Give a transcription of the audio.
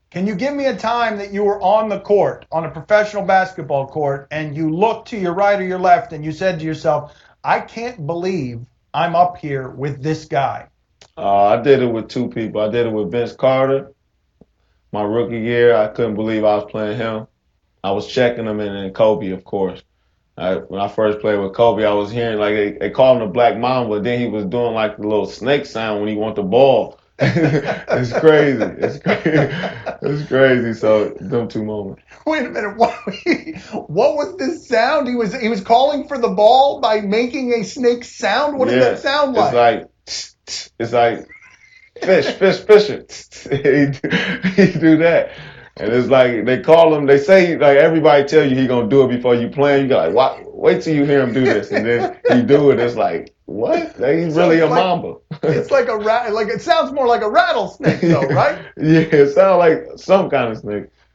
Can you give me a time that you were on the court, on a professional basketball court, and you looked to your right or your left and you said to yourself, I can't believe I'm up here with this guy? I did it with two people. I did it with Vince Carter. My rookie year, I couldn't believe I was playing him. I was checking him, and then Kobe, of course. When I first played with Kobe, I was hearing like they called him the Black Mamba. Then he was doing like the little snake sound when he want the ball. It's crazy. It's crazy. It's crazy. So them two moments. Wait a minute. What was this sound? He was calling for the ball by making a snake sound. What did that Yeah, sound it's like? like it's like fishing. He do that. And it's like they call him, they say like everybody tell you he gonna do it before you play. You got like, wait till you hear him do this, and then he do it. It's like, what? Like, he's So really it's a like mamba. it's like a rat. Like it sounds more like a rattlesnake, though, Yeah, right? it sounds like some kind of snake.